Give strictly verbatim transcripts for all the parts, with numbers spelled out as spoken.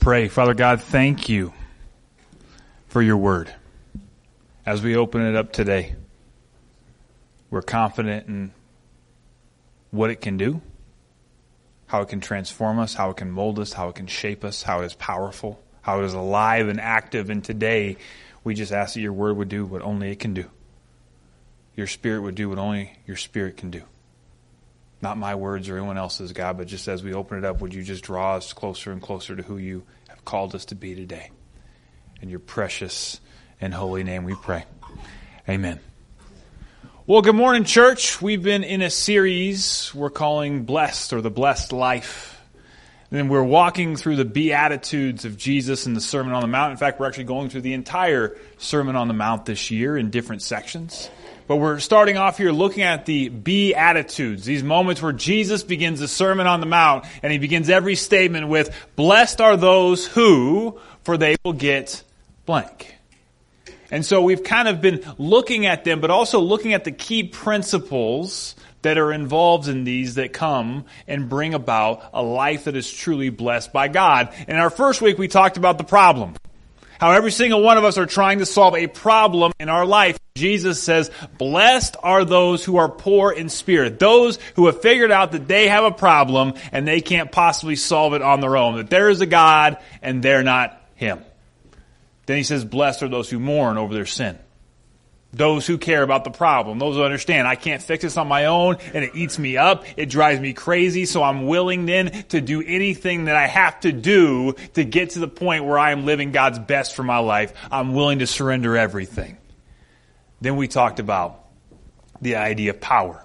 pray. Father God, thank you for your word. As we open it up today, we're confident in what it can do, how it can transform us, how it can mold us, how it can shape us, how it is powerful, how it is alive and active. And today, we just ask that your word would do what only it can do. Your spirit would do what only your spirit can do. Not my words or anyone else's, God, but just as we open it up, would you just draw us closer and closer to who you have called us to be today. In your precious and holy name we pray. Amen. Well, good morning, church. We've been in a series we're calling Blessed, or the Blessed Life. And we're walking through the Beatitudes of Jesus in the Sermon on the Mount. In fact, we're actually going through the entire Sermon on the Mount this year in different sections. But we're starting off here looking at the Beatitudes, these moments where Jesus begins the Sermon on the Mount, and he begins every statement with, "Blessed are those who, for they will get blank." And so we've kind of been looking at them, but also looking at the key principles that are involved in these that come and bring about a life that is truly blessed by God. In our first week, we talked about the problem. How every single one of us are trying to solve a problem in our life. Jesus says, blessed are those who are poor in spirit. Those who have figured out that they have a problem and they can't possibly solve it on their own. That there is a God and they're not Him. Then he says, blessed are those who mourn over their sin. Those who care about the problem. Those who understand, I can't fix this on my own, and it eats me up. It drives me crazy, so I'm willing then to do anything that I have to do to get to the point where I am living God's best for my life. I'm willing to surrender everything. Then we talked about the idea of power.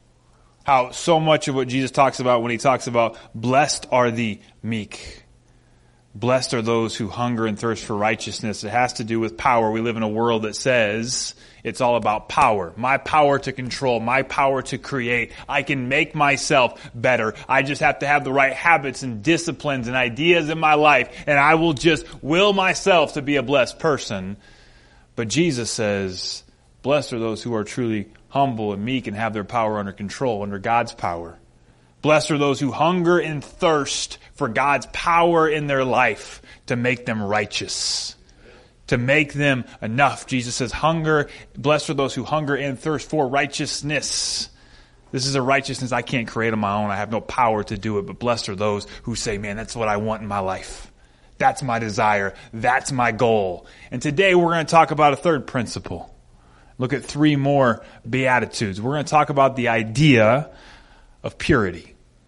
How so much of what Jesus talks about when he talks about blessed are the meek. Blessed are those who hunger and thirst for righteousness. It has to do with power. We live in a world that says it's all about power. My power to control, my power to create. I can make myself better. I just have to have the right habits and disciplines and ideas in my life, and I will just will myself to be a blessed person. But Jesus says, blessed are those who are truly humble and meek and have their power under control, under God's power. Blessed are those who hunger and thirst for God's power in their life to make them righteous, to make them enough. Jesus says, hunger, blessed are those who hunger and thirst for righteousness. This is a righteousness I can't create on my own. I have no power to do it, but blessed are those who say, man, that's what I want in my life. That's my desire. That's my goal. And today we're going to talk about a third principle. Look at three more Beatitudes. We're going to talk about the idea of purity.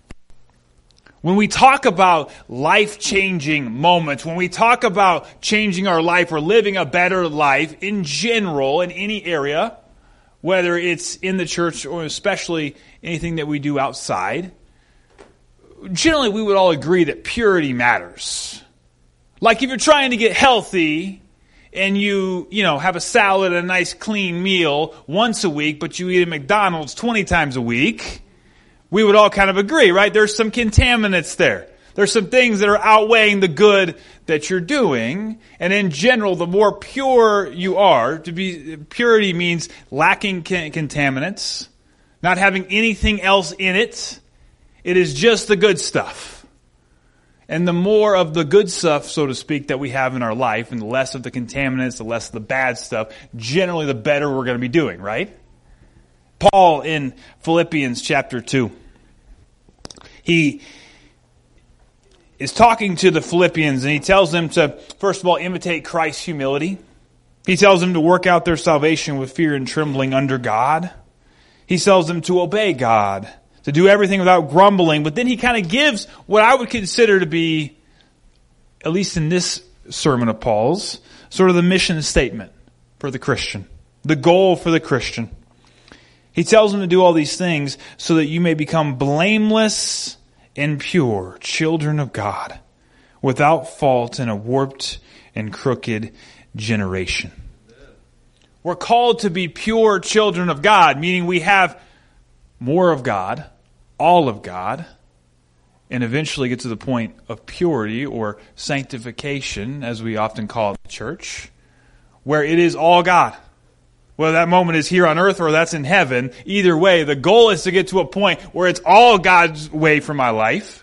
When we talk about life-changing moments, when we talk about changing our life or living a better life in general, in any area, whether it's in the church or especially anything that we do outside, generally we would all agree that purity matters. Like if you're trying to get healthy and you, you know, have a salad and a nice clean meal once a week, but you eat at McDonald's twenty times a week, we would all kind of agree, right? There's some contaminants there. There's some things that are outweighing the good that you're doing. And in general, the more pure you are, to be purity means lacking contaminants, not having anything else in it. It is just the good stuff. And the more of the good stuff, so to speak, that we have in our life, and the less of the contaminants, the less of the bad stuff, generally the better we're going to be doing, right? Paul in Philippians chapter two, he is talking to the Philippians and he tells them to, first of all, imitate Christ's humility. He tells them to work out their salvation with fear and trembling under God. He tells them to obey God, to do everything without grumbling. But then he kind of gives what I would consider to be, at least in this sermon of Paul's, sort of the mission statement for the Christian, the goal for the Christian. He tells them to do all these things so that you may become blameless and pure, children of God, without fault in a warped and crooked generation. We're called to be pure children of God, meaning we have more of God, all of God, and eventually get to the point of purity or sanctification, as we often call it in the church, where it is all God. Whether that moment is here on earth or that's in heaven, either way, the goal is to get to a point where it's all God's way for my life,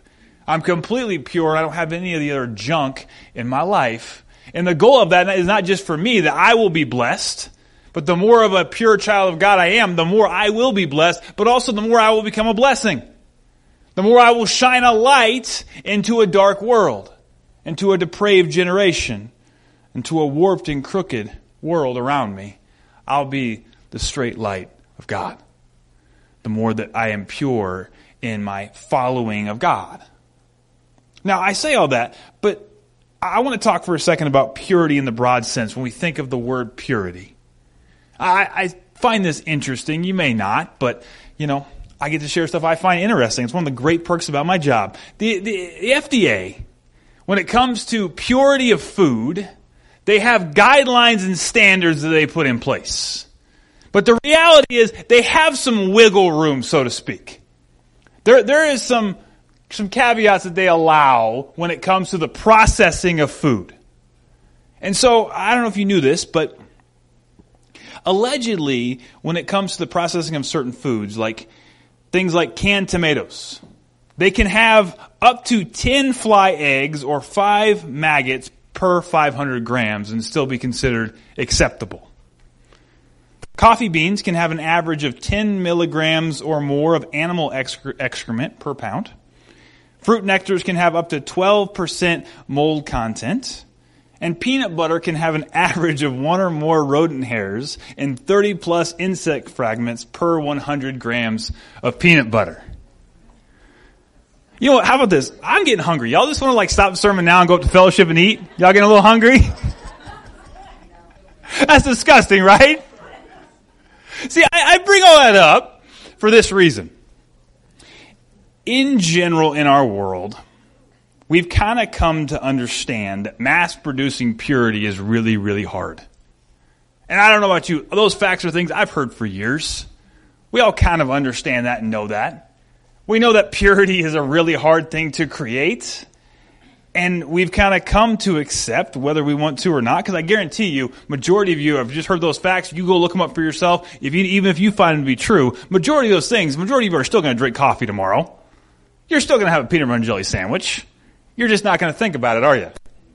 I'm completely pure. I don't have any of the other junk in my life. And the goal of that is not just for me, that I will be blessed, but the more of a pure child of God I am, the more I will be blessed, but also the more I will become a blessing. The more I will shine a light into a dark world, into a depraved generation, into a warped and crooked world around me. I'll be the straight light of God. The more that I am pure in my following of God. Now, I say all that, but I want to talk for a second about purity in the broad sense when we think of the word purity. I, I find this interesting. You may not, but, you know, I get to share stuff I find interesting. It's one of the great perks about my job. The, the, the F D A, when it comes to purity of food, they have guidelines and standards that they put in place. But the reality is they have some wiggle room, so to speak. There, there is some, some caveats that they allow when it comes to the processing of food. And so, I don't know if you knew this, but allegedly, when it comes to the processing of certain foods, like things like canned tomatoes, they can have up to ten fly eggs or five maggots per five hundred grams and still be considered acceptable. Coffee beans can have an average of ten milligrams or more of animal excre- excrement per pound. Fruit nectars can have up to twelve percent mold content. And peanut butter can have an average of one or more rodent hairs and thirty plus insect fragments per one hundred grams of peanut butter. You know what? How about this? I'm getting hungry. Y'all just want to like stop the sermon now and go up to fellowship and eat? Y'all getting a little hungry? That's disgusting, right? See, I, I bring all that up for this reason. In general, in our world, we've kind of come to understand that mass-producing purity is really, really hard. And I don't know about you, those facts are things I've heard for years. We all kind of understand that and know that. We know that purity is a really hard thing to create. And we've kind of come to accept whether we want to or not, because I guarantee you, majority of you have just heard those facts. You go look them up for yourself. If you, even if you find them to be true, majority of those things, majority of you are still going to drink coffee tomorrow. You're still going to have a peanut butter and jelly sandwich. You're just not going to think about it, are you?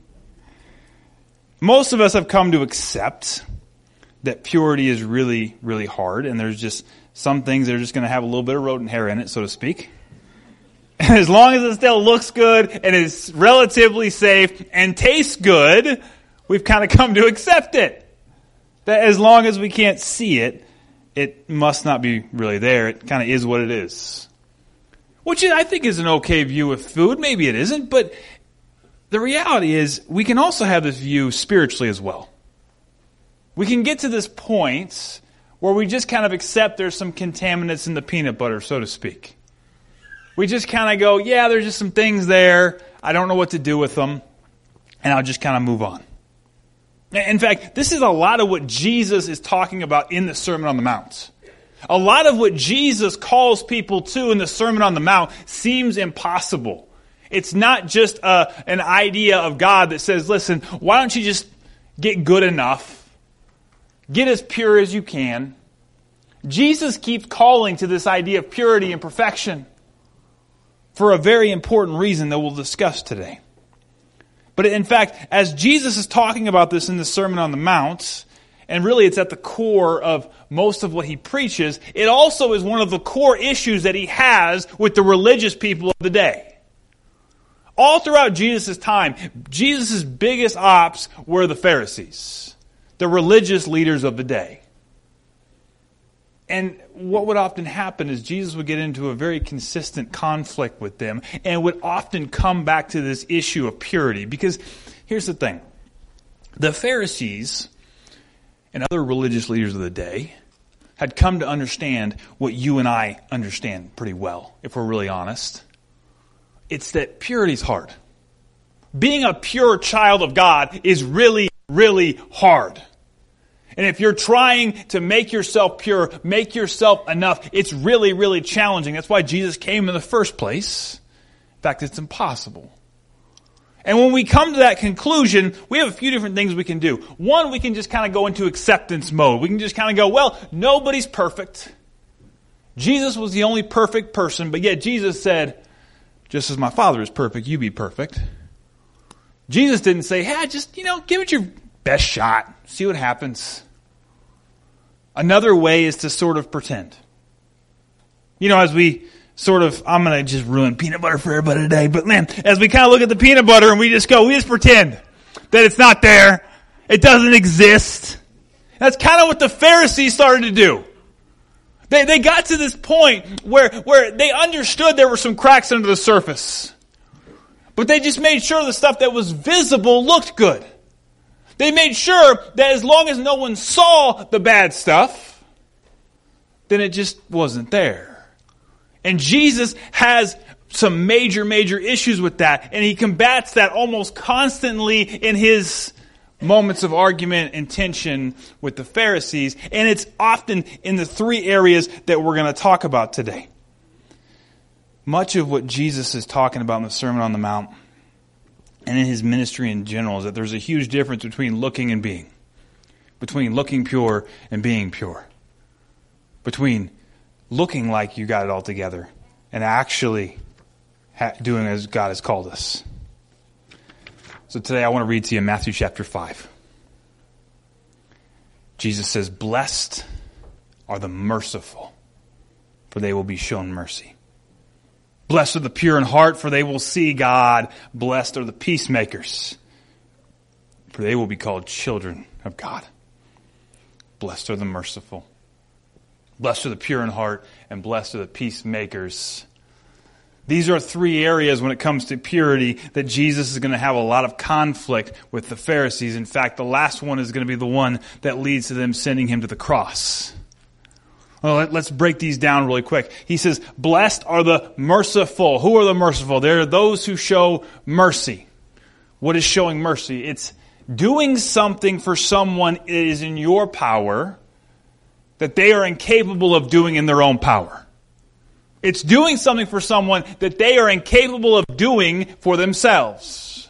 Most of us have come to accept that purity is really, really hard, and there's just some things that are just going to have a little bit of rodent hair in it, so to speak. And as long as it still looks good and is relatively safe and tastes good, we've kind of come to accept it. That as long as we can't see it, it must not be really there. It kind of is what it is. Which I think is an okay view of food. Maybe it isn't, but the reality is we can also have this view spiritually as well. We can get to this point where we just kind of accept there's some contaminants in the peanut butter, so to speak. We just kind of go, yeah, there's just some things there. I don't know what to do with them. And I'll just kind of move on. In fact, this is a lot of what Jesus is talking about in the Sermon on the Mount. A lot of what Jesus calls people to in the Sermon on the Mount seems impossible. It's not just a, an idea of God that says, listen, why don't you just get good enough? Get as pure as you can. Jesus keeps calling to this idea of purity and perfection for a very important reason that we'll discuss today. But in fact, as Jesus is talking about this in the Sermon on the Mount, and really it's at the core of most of what he preaches, it also is one of the core issues that he has with the religious people of the day. All throughout Jesus' time, Jesus' biggest ops were the Pharisees, the religious leaders of the day. And what would often happen is Jesus would get into a very consistent conflict with them and would often come back to this issue of purity. Because here's the thing. The Pharisees and other religious leaders of the day had come to understand what you and I understand pretty well, if we're really honest. It's that purity is hard. Being a pure child of God is really, really hard. And if you're trying to make yourself pure, make yourself enough, it's really, really challenging. That's why Jesus came in the first place. In fact, it's impossible. And when we come to that conclusion, we have a few different things we can do. One, we can just kind of go into acceptance mode. We can just kind of go, well, nobody's perfect. Jesus was the only perfect person, but yet Jesus said, just as my Father is perfect, you be perfect. Jesus didn't say, hey, just, you know, give it your best shot. See what happens. Another way is to sort of pretend. You know, as we sort of, I'm going to just ruin peanut butter for everybody today, but man, as we kind of look at the peanut butter and we just go, we just pretend that it's not there. It doesn't exist. That's kind of what the Pharisees started to do. They they got to this point where, where they understood there were some cracks under the surface. But they just made sure the stuff that was visible looked good. They made sure that as long as no one saw the bad stuff, then it just wasn't there. And Jesus has some major, major issues with that. And he combats that almost constantly in his moments of argument and tension with the Pharisees. And it's often in the three areas that we're going to talk about today. Much of what Jesus is talking about in the Sermon on the Mount and in his ministry in general is that there's a huge difference between looking and being. Between looking pure and being pure. Between looking like you got it all together and actually ha- doing as God has called us. So today I want to read to you Matthew chapter five. Jesus says, blessed are the merciful, for they will be shown mercy. Blessed are the pure in heart, for they will see God. Blessed are the peacemakers, for they will be called children of God. Blessed are the merciful. Blessed are the pure in heart, and blessed are the peacemakers. These are three areas when it comes to purity that Jesus is going to have a lot of conflict with the Pharisees. In fact, the last one is going to be the one that leads to them sending him to the cross. Well, let's break these down really quick. He says, blessed are the merciful. Who are the merciful? They're those who show mercy. What is showing mercy? It's doing something for someone that is in your power that they are incapable of doing in their own power. It's doing something for someone that they are incapable of doing for themselves.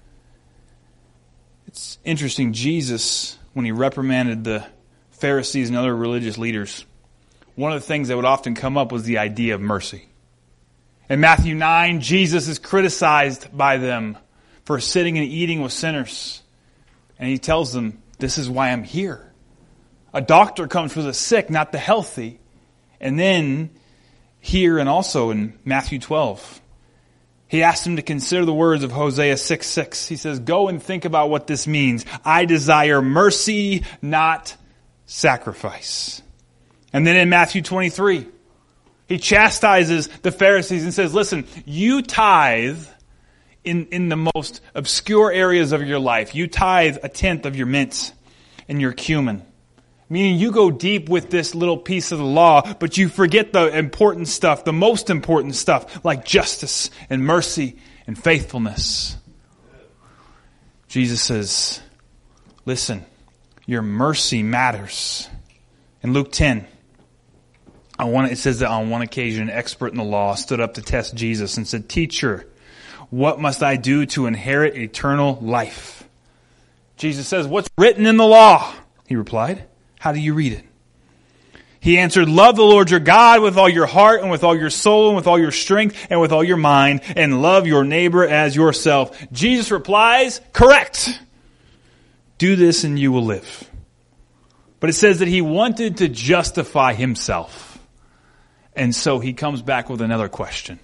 It's interesting, Jesus, when he reprimanded the Pharisees and other religious leaders, one of the things that would often come up was the idea of mercy. In Matthew nine, Jesus is criticized by them for sitting and eating with sinners. And he tells them, this is why I'm here. A doctor comes for the sick, not the healthy. And then here and also in Matthew twelve, he asks them to consider the words of Hosea six six. He says, go and think about what this means. I desire mercy, not sacrifice. And then in Matthew twenty-three, he chastises the Pharisees and says, listen, you tithe in, in the most obscure areas of your life. You tithe a tenth of your mint and your cumin. Meaning you go deep with this little piece of the law, but you forget the important stuff, the most important stuff, like justice and mercy and faithfulness. Jesus says, listen, your mercy matters. In Luke ten, on one, it says that on one occasion, an expert in the law stood up to test Jesus and said, teacher, what must I do to inherit eternal life? Jesus says, what's written in the law? He replied. How do you read it? He answered, love the Lord your God with all your heart and with all your soul and with all your strength and with all your mind, and love your neighbor as yourself. Jesus replies, correct. Do this and you will live. But it says that he wanted to justify himself. And so he comes back with another question.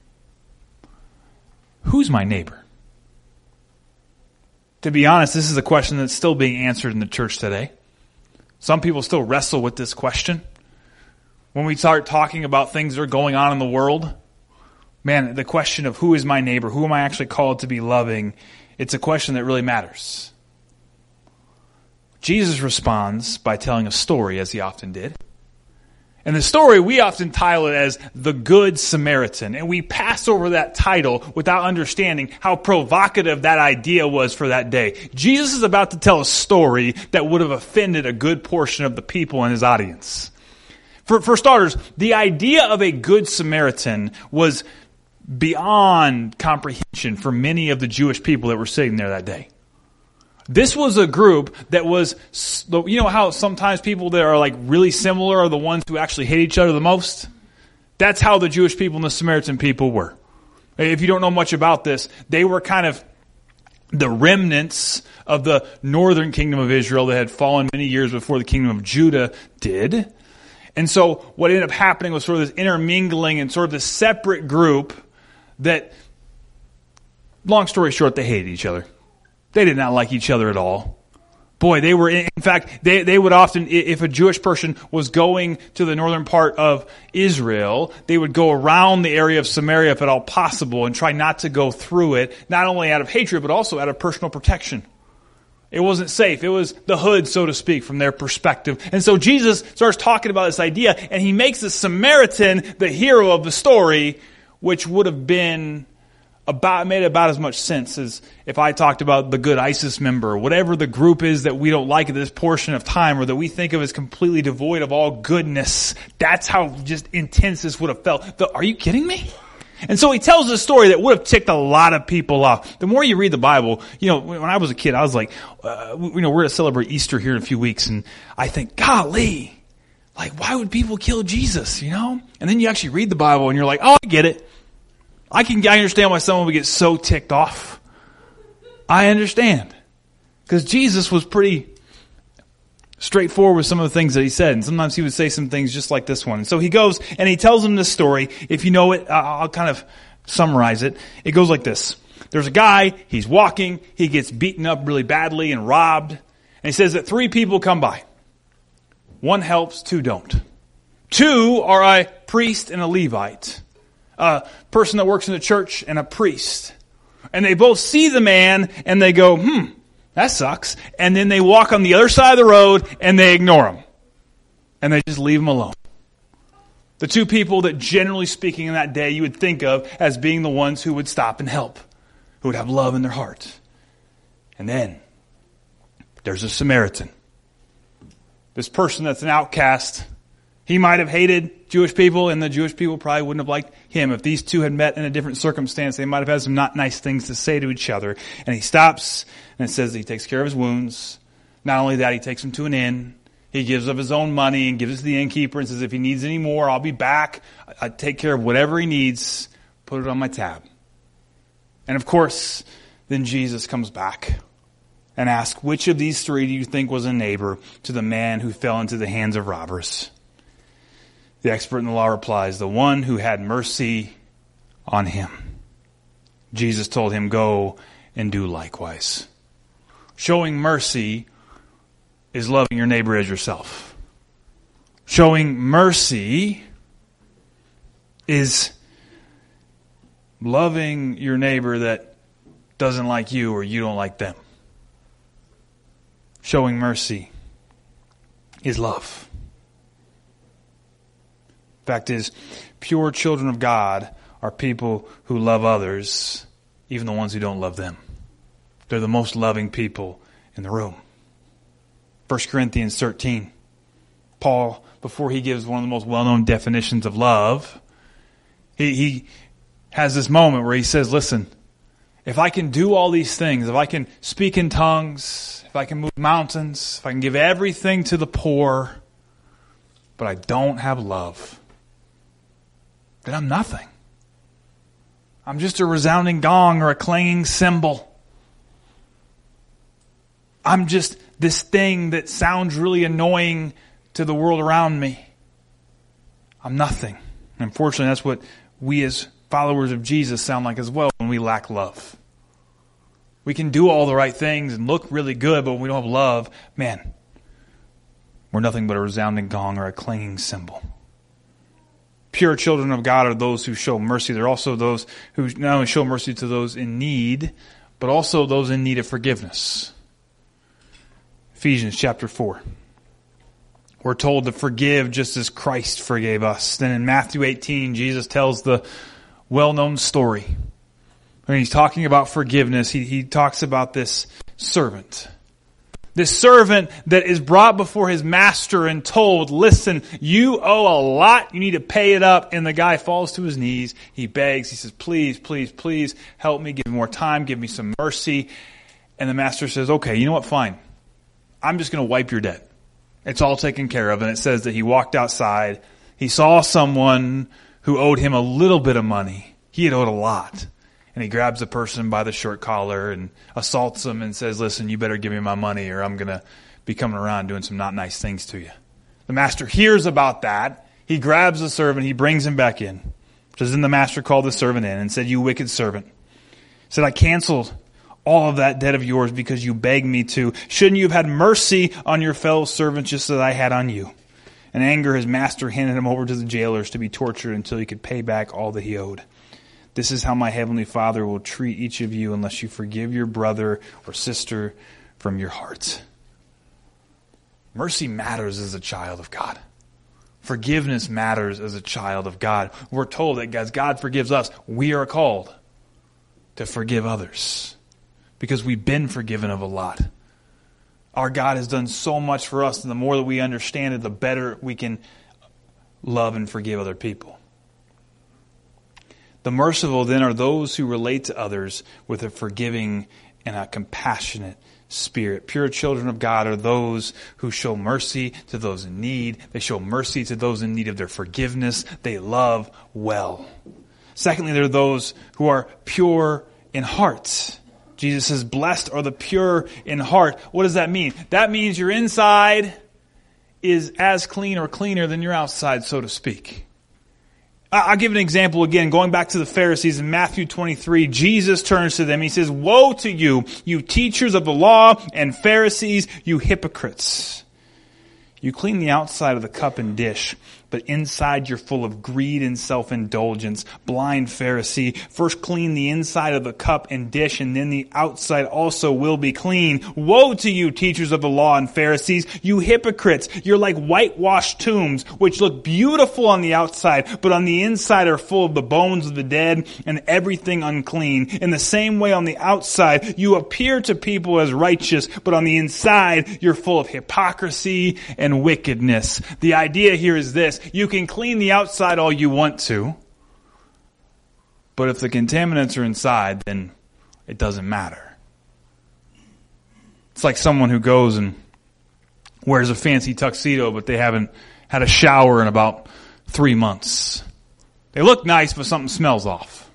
Who's my neighbor? To be honest, this is a question that's still being answered in the church today. Some people still wrestle with this question. When we start talking about things that are going on in the world, man, the question of who is my neighbor, who am I actually called to be loving, it's a question that really matters. Jesus responds by telling a story, as he often did. And the story, we often title it as the Good Samaritan. And we pass over that title without understanding how provocative that idea was for that day. Jesus is about to tell a story that would have offended a good portion of the people in his audience. For, for starters, the idea of a Good Samaritan was beyond comprehension for many of the Jewish people that were sitting there that day. This was a group that was, you know how sometimes people that are like really similar are the ones who actually hate each other the most? That's how the Jewish people and the Samaritan people were. If you don't know much about this, they were kind of the remnants of the northern kingdom of Israel that had fallen many years before the kingdom of Judah did. And so what ended up happening was sort of this intermingling and sort of this separate group that, long story short, they hated each other. They did not like each other at all. Boy, they were, in fact, they, they would often, if a Jewish person was going to the northern part of Israel, they would go around the area of Samaria if at all possible and try not to go through it, not only out of hatred, but also out of personal protection. It wasn't safe. It was the hood, so to speak, from their perspective. And so Jesus starts talking about this idea, and he makes the Samaritan the hero of the story, which would have been about made about as much sense as if I talked about the good ISIS member, or whatever the group is that we don't like at this portion of time, or that we think of as completely devoid of all goodness. That's how just intense this would have felt. The, are you kidding me? And so he tells a story that would have ticked a lot of people off. The more you read the Bible, you know, when I was a kid, I was like, uh, you know, we're going to celebrate Easter here in a few weeks, and I think, golly, like, why would people kill Jesus, you know? And then you actually read the Bible, and you're like, oh, I get it. I can I understand why someone would get so ticked off. I understand. Because Jesus was pretty straightforward with some of the things that he said. And sometimes he would say some things just like this one. And so he goes and he tells them this story. If you know it, I'll kind of summarize it. It goes like this. There's a guy, he's walking, he gets beaten up really badly and robbed. And he says that three people come by. One helps, two don't. Two are a priest and a Levite. A person that works in the church and a priest. And they both see the man and they go, hmm, that sucks. And then they walk on the other side of the road and they ignore him. And they just leave him alone. The two people that generally speaking in that day you would think of as being the ones who would stop and help. Who would have love in their heart. And then there's a Samaritan. This person that's an outcast. He might have hated Jewish people, and the Jewish people probably wouldn't have liked him. If these two had met in a different circumstance, they might have had some not nice things to say to each other. And he stops, and it says that he takes care of his wounds. Not only that, he takes him to an inn. He gives of his own money and gives it to the innkeeper and says, if he needs any more, I'll be back. I take care of whatever he needs. Put it on my tab. And of course, then Jesus comes back and asks, which of these three do you think was a neighbor to the man who fell into the hands of robbers? The expert in the law replies, the one who had mercy on him. Jesus told him, go and do likewise. Showing mercy is loving your neighbor as yourself. Showing mercy is loving your neighbor that doesn't like you or you don't like them. Showing mercy is love. Fact is, pure children of God are people who love others, even the ones who don't love them. They're the most loving people in the room. First Corinthians thirteen. Paul, before he gives one of the most well-known definitions of love, he, he has this moment where he says, listen, if I can do all these things, if I can speak in tongues, if I can move mountains, if I can give everything to the poor, but I don't have love, then I'm nothing. I'm just a resounding gong or a clanging cymbal. I'm just this thing that sounds really annoying to the world around me. I'm nothing. And unfortunately, that's what we as followers of Jesus sound like as well when we lack love. We can do all the right things and look really good, but when we don't have love, man, we're nothing but a resounding gong or a clanging cymbal. Pure children of God are those who show mercy. They're also those who not only show mercy to those in need, but also those in need of forgiveness. Ephesians chapter four. We're told to forgive just as Christ forgave us. Then in Matthew eighteen, Jesus tells the well-known story. When he's talking about forgiveness, he, he talks about this servant. This servant that is brought before his master and told, listen, you owe a lot. You need to pay it up. And the guy falls to his knees. He begs. He says, please, please, please help me. Give me more time. Give me some mercy. And the master says, okay, you know what? Fine. I'm just going to wipe your debt. It's all taken care of. And it says that he walked outside. He saw someone who owed him a little bit of money. He had owed a lot. And he grabs the person by the short collar and assaults them and says, listen, you better give me my money or I'm going to be coming around doing some not nice things to you. The master hears about that. He grabs the servant. He brings him back in. So then the master called the servant in and said, you wicked servant. He said, I canceled all of that debt of yours because you begged me to. Shouldn't you have had mercy on your fellow servants just as I had on you? In anger, his master handed him over to the jailers to be tortured until he could pay back all that he owed. This is how my heavenly Father will treat each of you unless you forgive your brother or sister from your hearts. Mercy matters as a child of God. Forgiveness matters as a child of God. We're told that as God forgives us, we are called to forgive others because we've been forgiven of a lot. Our God has done so much for us, and the more that we understand it, the better we can love and forgive other people. The merciful then are those who relate to others with a forgiving and a compassionate spirit. Pure children of God are those who show mercy to those in need. They show mercy to those in need of their forgiveness. They love well. Secondly, there are those who are pure in heart. Jesus says, blessed are the pure in heart. What does that mean? That means your inside is as clean or cleaner than your outside, so to speak. I'll give an example again, going back to the Pharisees in Matthew twenty-three. Jesus turns to them. He says, woe to you, you teachers of the law and Pharisees, you hypocrites. You clean the outside of the cup and dish, but inside you're full of greed and self-indulgence. Blind Pharisee, first clean the inside of the cup and dish, and then the outside also will be clean. Woe to you, teachers of the law and Pharisees, you hypocrites! You're like whitewashed tombs, which look beautiful on the outside, but on the inside are full of the bones of the dead and everything unclean. In the same way, on the outside, you appear to people as righteous, but on the inside, you're full of hypocrisy and wickedness. The idea here is this. You can clean the outside all you want to, but if the contaminants are inside, then it doesn't matter. It's like someone who goes and wears a fancy tuxedo, but they haven't had a shower in about three months. They look nice, but something smells off.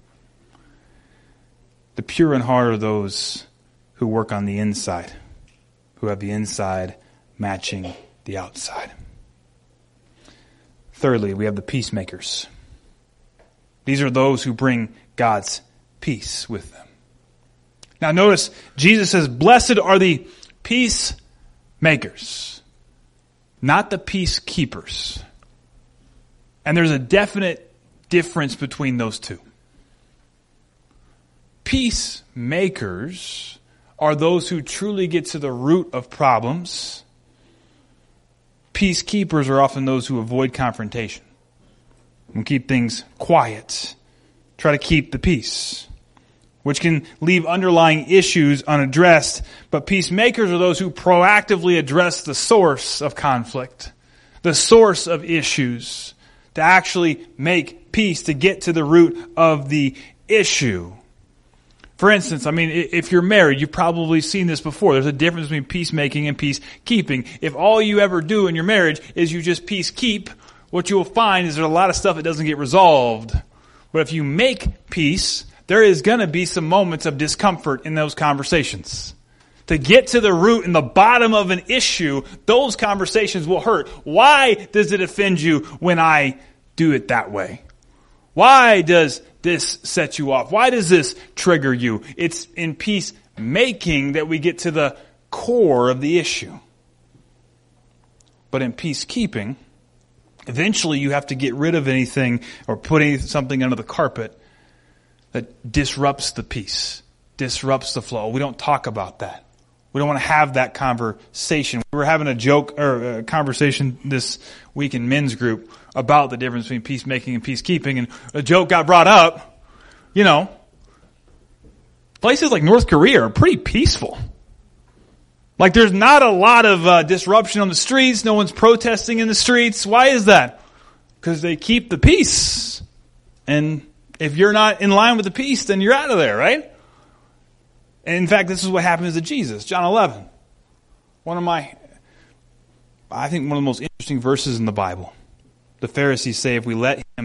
The pure in heart are those who work on the inside, who have the inside matching the outside. Thirdly, we have the peacemakers. These are those who bring God's peace with them. Now notice, Jesus says, blessed are the peacemakers, not the peacekeepers. And there's a definite difference between those two. Peacemakers are those who truly get to the root of problems. Peacekeepers are often those who avoid confrontation and keep things quiet, try to keep the peace, which can leave underlying issues unaddressed. But peacemakers are those who proactively address the source of conflict, the source of issues, to actually make peace, to get to the root of the issue. For instance, I mean, if you're married, you've probably seen this before. There's a difference between peacemaking and peacekeeping. If all you ever do in your marriage is you just peacekeep, what you'll find is there's a lot of stuff that doesn't get resolved. But if you make peace, there is going to be some moments of discomfort in those conversations. To get to the root and the bottom of an issue, those conversations will hurt. Why does it offend you when I do it that way? Why does this set you off? Why does this trigger you? It's in peacemaking that we get to the core of the issue. But in peacekeeping, eventually you have to get rid of anything or put something under the carpet that disrupts the peace, disrupts the flow. We don't talk about that. We don't want to have that conversation. We were having a joke or a conversation this week in men's group about the difference between peacemaking and peacekeeping, and a joke got brought up. You know, places like North Korea are pretty peaceful. Like there's not a lot of uh, disruption on the streets. No one's protesting in the streets. Why is that? Because they keep the peace. And if you're not in line with the peace, then you're out of there, right? And in fact, this is what happens to Jesus. John eleven. One of my, I think one of the most interesting verses in the Bible. The Pharisees say if we let him, Jesus,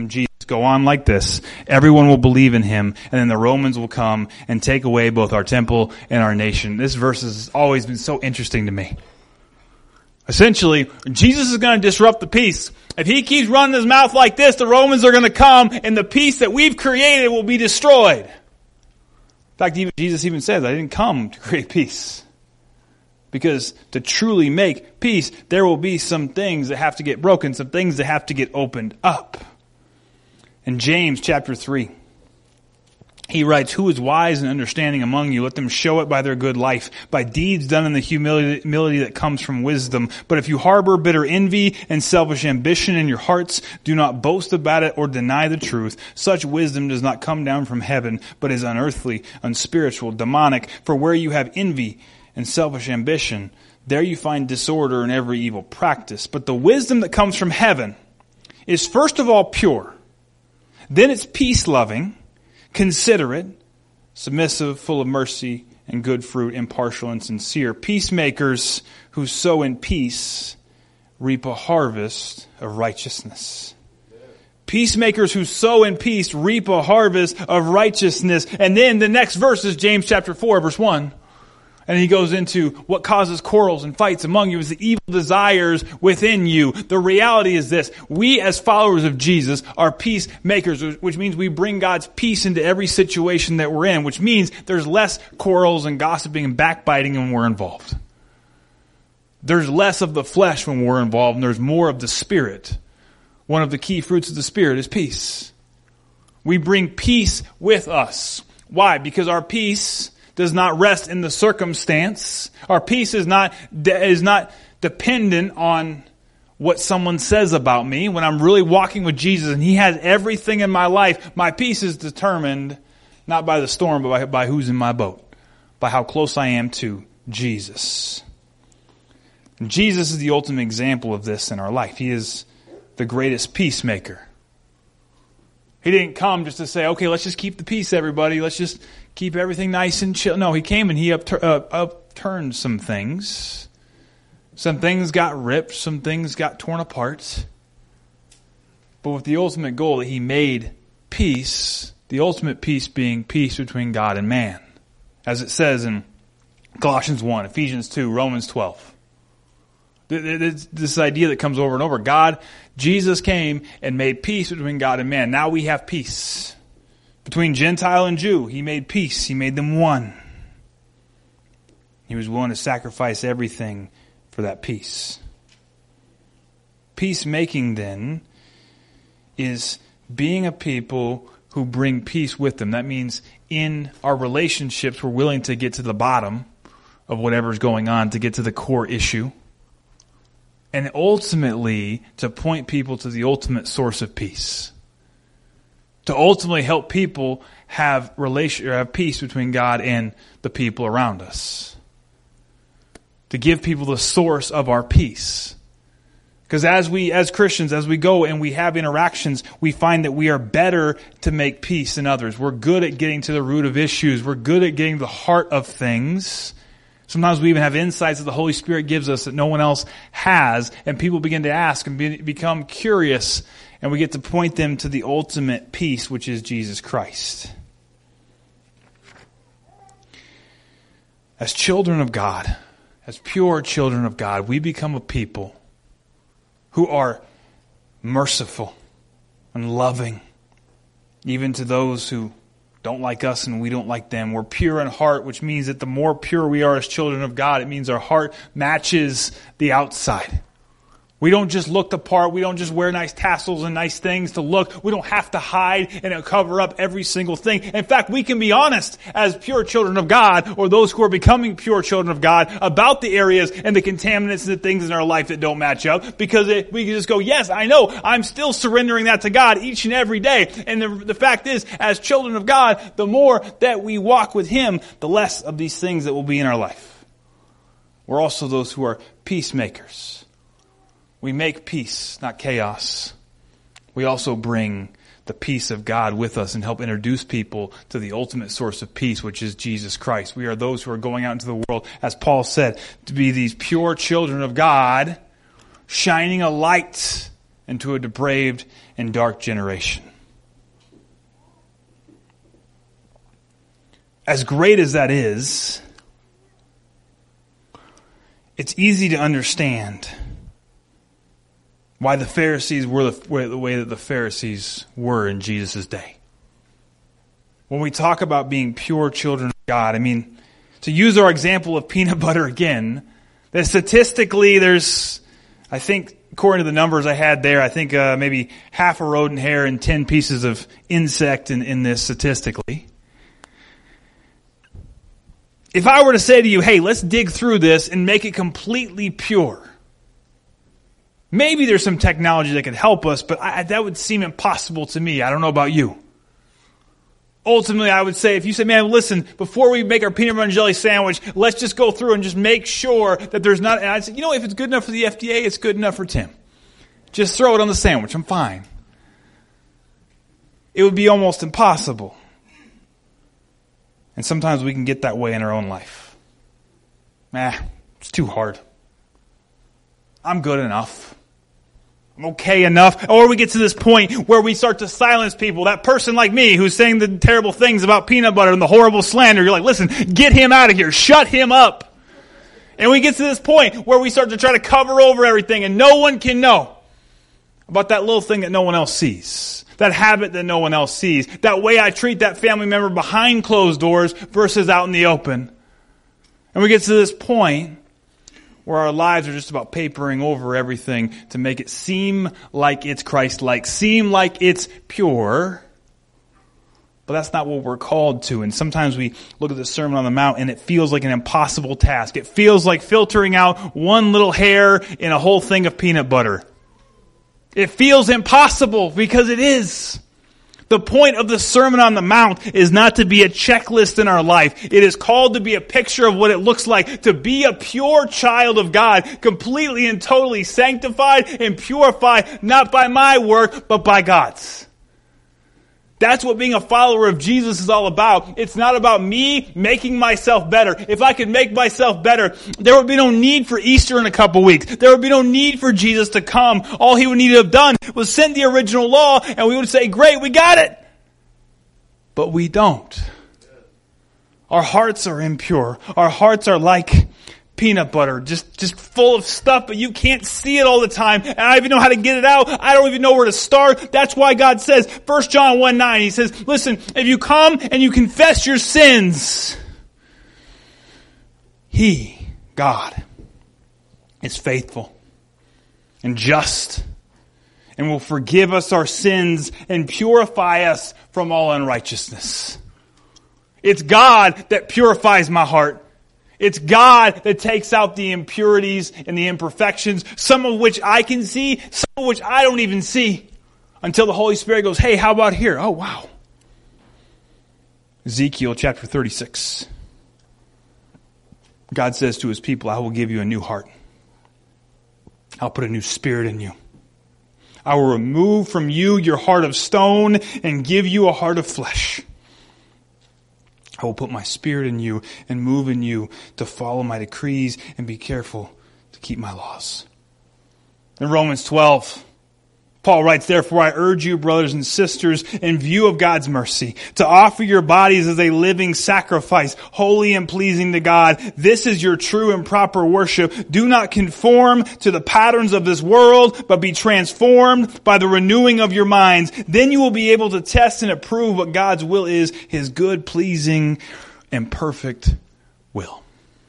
go on like this, everyone will believe in him, and then the Romans will come and take away both our temple and our nation. This verse has always been so interesting to me. Essentially, Jesus is going to disrupt the peace. If he keeps running his mouth like this, the Romans are going to come, and the peace that we've created will be destroyed. In fact, even Jesus even says, I didn't come to create peace. Because to truly make peace, there will be some things that have to get broken, some things that have to get opened up. In James chapter three, he writes, who is wise and understanding among you? Let them show it by their good life, by deeds done in the humility, humility that comes from wisdom. But if you harbor bitter envy and selfish ambition in your hearts, do not boast about it or deny the truth. Such wisdom does not come down from heaven, but is unearthly, unspiritual, demonic. For where you have envy and selfish ambition, there you find disorder and every evil practice. But the wisdom that comes from heaven is first of all pure. Then it's peace-loving, considerate, submissive, full of mercy and good fruit, impartial and sincere. Peacemakers who sow in peace reap a harvest of righteousness. Peacemakers who sow in peace reap a harvest of righteousness. And then the next verse is James chapter four, verse one. And he goes into what causes quarrels and fights among you is the evil desires within you. The reality is this. We as followers of Jesus are peacemakers, which means we bring God's peace into every situation that we're in, which means there's less quarrels and gossiping and backbiting when we're involved. There's less of the flesh when we're involved, and there's more of the Spirit. One of the key fruits of the Spirit is peace. We bring peace with us. Why? Because our peace does not rest in the circumstance. Our peace is not is not dependent on what someone says about me. When I'm really walking with Jesus and he has everything in my life, my peace is determined not by the storm, but by, by who's in my boat, by how close I am to Jesus. And Jesus is the ultimate example of this in our life. He is the greatest peacemaker. He didn't come just to say, okay, let's just keep the peace, everybody. Let's just keep everything nice and chill. No, he came and he uptur- uh, upturned some things. Some things got ripped. Some things got torn apart. But with the ultimate goal that he made peace, the ultimate peace being peace between God and man. As it says in Colossians one, Ephesians two, Romans twelve. This idea that comes over and over. God, Jesus came and made peace between God and man. Now we have peace. Between Gentile and Jew, he made peace. He made them one. He was willing to sacrifice everything for that peace. Peacemaking, then, is being a people who bring peace with them. That means in our relationships, we're willing to get to the bottom of whatever's going on, to get to the core issue. And ultimately, to point people to the ultimate source of peace. To ultimately help people have relation, or have peace between God and the people around us. To give people the source of our peace. Because as we, as Christians, as we go and we have interactions, we find that we are better to make peace than others. We're good at getting to the root of issues. We're good at getting to the heart of things. Sometimes we even have insights that the Holy Spirit gives us that no one else has. And people begin to ask and be, become curious. And we get to point them to the ultimate peace, which is Jesus Christ. As children of God, as pure children of God, we become a people who are merciful and loving, even to those who don't like us and we don't like them. We're pure in heart, which means that the more pure we are as children of God, it means our heart matches the outside. We don't just look the part. We don't just wear nice tassels and nice things to look. We don't have to hide and cover up every single thing. In fact, we can be honest as pure children of God, or those who are becoming pure children of God, about the areas and the contaminants and the things in our life that don't match up. Because it, we can just go, yes, I know, I'm still surrendering that to God each and every day. And the, the fact is, as children of God, the more that we walk with Him, the less of these things that will be in our life. We're also those who are peacemakers. We make peace, not chaos. We also bring the peace of God with us and help introduce people to the ultimate source of peace, which is Jesus Christ. We are those who are going out into the world, as Paul said, to be these pure children of God, shining a light into a depraved and dark generation. as great as that is, it's easy to understand why the Pharisees were the, the way that the Pharisees were in Jesus' day. When we talk about being pure children of God, I mean, to use our example of peanut butter again, that statistically there's, I think, according to the numbers I had there, I think uh, maybe half a rodent hair and ten pieces of insect in, in this statistically. If I were to say to you, hey, let's dig through this and make it completely pure, maybe there's some technology that could help us, but I, that would seem impossible to me. I don't know about you. Ultimately, I would say, if you say, man, listen, before we make our peanut butter and jelly sandwich, let's just go through and just make sure that there's not, and I'd say, you know, if it's good enough for the F D A, it's good enough for Tim. Just throw it on the sandwich. I'm fine. It would be almost impossible. And sometimes we can get that way in our own life. Nah, it's too hard. I'm good enough. I'm okay enough. Or we get to this point where we start to silence people. That person like me who's saying the terrible things about peanut butter and the horrible slander. You're like, listen, get him out of here. Shut him up. And we get to this point where we start to try to cover over everything and no one can know about that little thing that no one else sees. That habit that no one else sees. That way I treat that family member behind closed doors versus out in the open. And we get to this point where our lives are just about papering over everything to make it seem like it's Christ-like, seem like it's pure. But that's not what we're called to. And sometimes we look at the Sermon on the Mount and it feels like an impossible task. It feels like filtering out one little hair in a whole thing of peanut butter. It feels impossible because it is. The point of the Sermon on the Mount is not to be a checklist in our life. It is called to be a picture of what it looks like to be a pure child of God, completely and totally sanctified and purified, not by my work, but by God's. That's what being a follower of Jesus is all about. It's not about me making myself better. If I could make myself better, there would be no need for Easter in a couple weeks. There would be no need for Jesus to come. All he would need to have done was send the original law and we would say, great, we got it. But we don't. Our hearts are impure. Our hearts are like peanut butter, just, just full of stuff, but you can't see it all the time. And I don't even know how to get it out. I don't even know where to start. That's why God says, First John one nine, he says, listen, if you come and you confess your sins, He, God, is faithful and just and will forgive us our sins and purify us from all unrighteousness. It's God that purifies my heart. It's God that takes out the impurities and the imperfections, some of which I can see, some of which I don't even see, until the Holy Spirit goes, hey, how about here? Oh, wow. Ezekiel chapter thirty-six. God says to His people, I will give you a new heart. I'll put a new spirit in you. I will remove from you your heart of stone and give you a heart of flesh. I will put my spirit in you and move in you to follow my decrees and be careful to keep my laws. In Romans twelve, Paul writes, therefore I urge you, brothers and sisters, in view of God's mercy, to offer your bodies as a living sacrifice, holy and pleasing to God. This is your true and proper worship. Do not conform to the patterns of this world, but be transformed by the renewing of your minds. Then you will be able to test and approve what God's will is, His good, pleasing, and perfect will.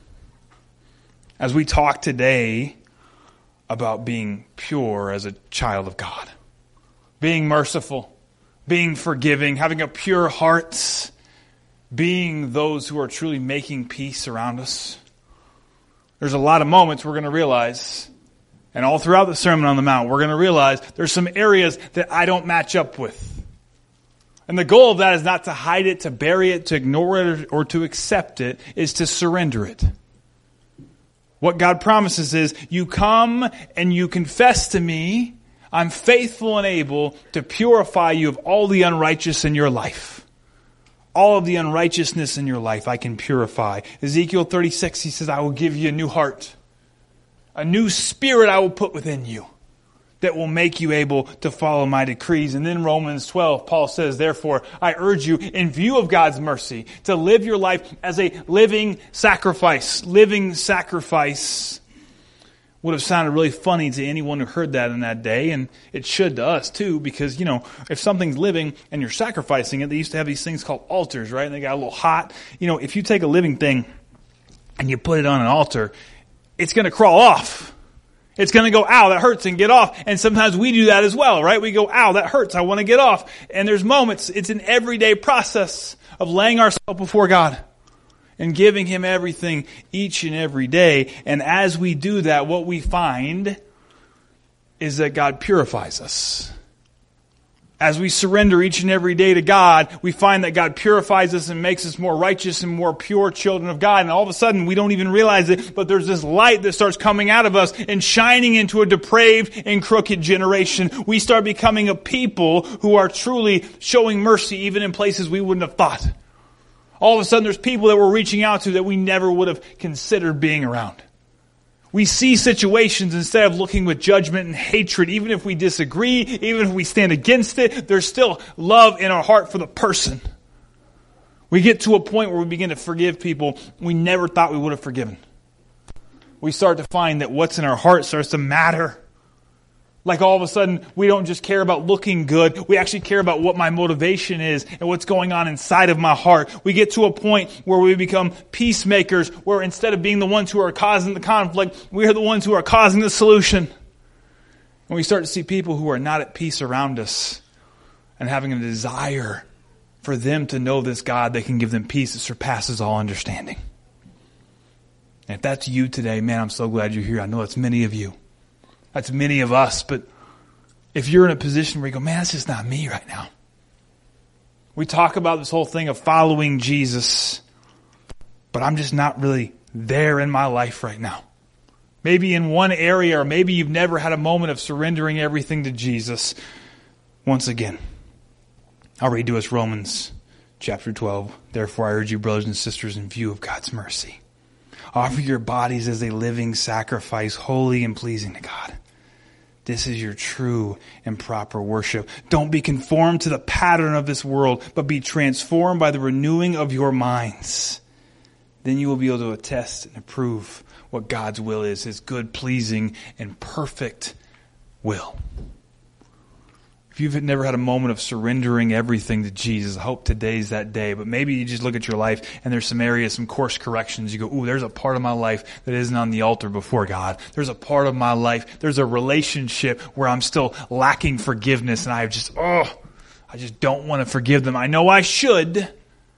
As we talk today about being pure as a child of God, being merciful, being forgiving, having a pure heart, being those who are truly making peace around us. There's a lot of moments we're going to realize, and all throughout the Sermon on the Mount, we're going to realize there's some areas that I don't match up with. And the goal of that is not to hide it, to bury it, to ignore it, or to accept it, is to surrender it. What God promises is, you come and you confess to me, I'm faithful and able to purify you of all the unrighteous in your life. All of the unrighteousness in your life I can purify. Ezekiel thirty-six, he says, I will give you a new heart. A new spirit I will put within you. that will make you able to follow my decrees. And then Romans twelve, Paul says, therefore, I urge you, in view of God's mercy, to live your life as a living sacrifice. Living sacrifice would have sounded really funny to anyone who heard that in that day, and it should to us too, because, you know, if something's living and you're sacrificing it, they used to have these things called altars, right? And they got a little hot. You know, if you take a living thing and you put it on an altar, it's going to crawl off. It's going to go, ow, that hurts, and get off. And sometimes we do that as well, right? We go, ow, that hurts, I want to get off. And there's moments, it's an everyday process of laying ourselves before God and giving Him everything each and every day. And as we do that, what we find is that God purifies us. As we surrender each and every day to God, we find that God purifies us and makes us more righteous and more pure children of God. And all of a sudden, we don't even realize it, but there's this light that starts coming out of us and shining into a depraved and crooked generation. We start becoming a people who are truly showing mercy even in places we wouldn't have thought. All of a sudden, there's people that we're reaching out to that we never would have considered being around. We see situations instead of looking with judgment and hatred. Even if we disagree, even if we stand against it, there's still love in our heart for the person. We get to a point where we begin to forgive people we never thought we would have forgiven. We start to find that what's in our heart starts to matter. Like all of a sudden, we don't just care about looking good. We actually care about what my motivation is and what's going on inside of my heart. We get to a point where we become peacemakers, where instead of being the ones who are causing the conflict, we are the ones who are causing the solution. And we start to see people who are not at peace around us and having a desire for them to know this God that can give them peace that surpasses all understanding. And if that's you today, man, I'm so glad you're here. I know it's many of you. That's many of us, but if you're in a position where you go, man, that's just not me right now. We talk about this whole thing of following Jesus, but I'm just not really there in my life right now. Maybe in one area, or maybe you've never had a moment of surrendering everything to Jesus. Once again, I'll read to us Romans chapter twelve. Therefore, I urge you, brothers and sisters, in view of God's mercy, offer your bodies as a living sacrifice, holy and pleasing to God. This is your true and proper worship. Don't be conformed to the pattern of this world, but be transformed by the renewing of your minds. Then you will be able to attest and approve what God's will is, His good, pleasing, and perfect will. If you've never had a moment of surrendering everything to Jesus, I hope today's that day. But maybe you just look at your life and there's some areas, some course corrections. You go, ooh, there's a part of my life that isn't on the altar before God. There's a part of my life, there's a relationship where I'm still lacking forgiveness and I just, oh, I just don't want to forgive them. I know I should,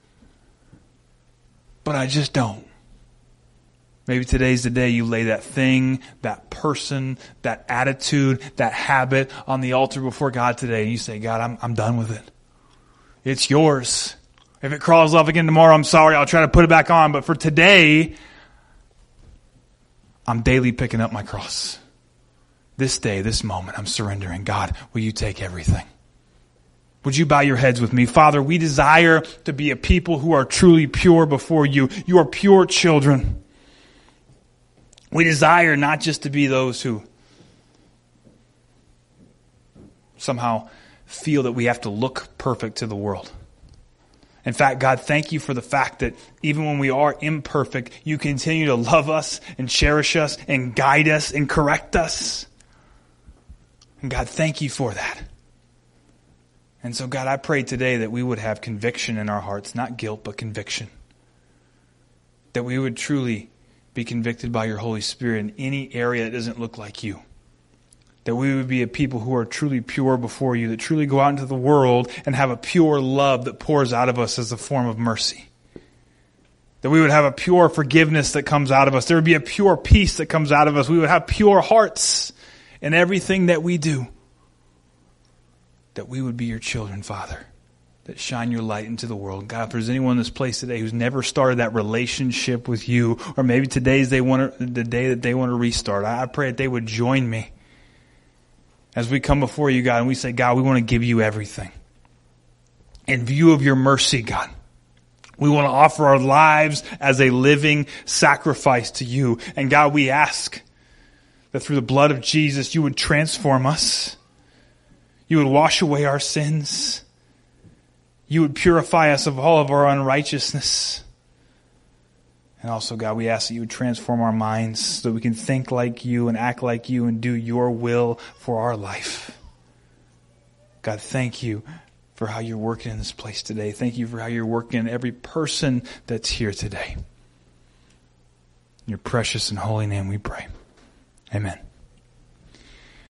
but I just don't. Maybe today's the day you lay that thing, that person, that attitude, that habit on the altar before God today. And you say, God, I'm, I'm done with it. It's yours. If it crawls off again tomorrow, I'm sorry. I'll try to put it back on. But for today, I'm daily picking up my cross. This day, this moment, I'm surrendering. God, will you take everything? Would you bow your heads with me? Father, we desire to be a people who are truly pure before you. You are pure children. We desire not just to be those who somehow feel that we have to look perfect to the world. In fact, God, thank you for the fact that even when we are imperfect, you continue to love us and cherish us and guide us and correct us. And God, thank you for that. And so, God, I pray today that we would have conviction in our hearts, not guilt, but conviction. That we would truly be convicted by your Holy Spirit in any area that doesn't look like you. That we would be a people who are truly pure before you, that truly go out into the world and have a pure love that pours out of us as a form of mercy. That we would have a pure forgiveness that comes out of us. There would be a pure peace that comes out of us. We would have pure hearts in everything that we do. That we would be your children, Father, that shine your light into the world. God, if there's anyone in this place today who's never started that relationship with you, or maybe today's they want to, the day that they want to restart, I pray that they would join me as we come before you, God, and we say, God, we want to give you everything. In view of your mercy, God, we want to offer our lives as a living sacrifice to you. And God, we ask that through the blood of Jesus, you would transform us. You would wash away our sins. You would purify us of all of our unrighteousness. And also, God, we ask that you would transform our minds so that we can think like you and act like you and do your will for our life. God, thank you for how you're working in this place today. Thank you for how you're working in every person that's here today. In your precious and holy name we pray. Amen.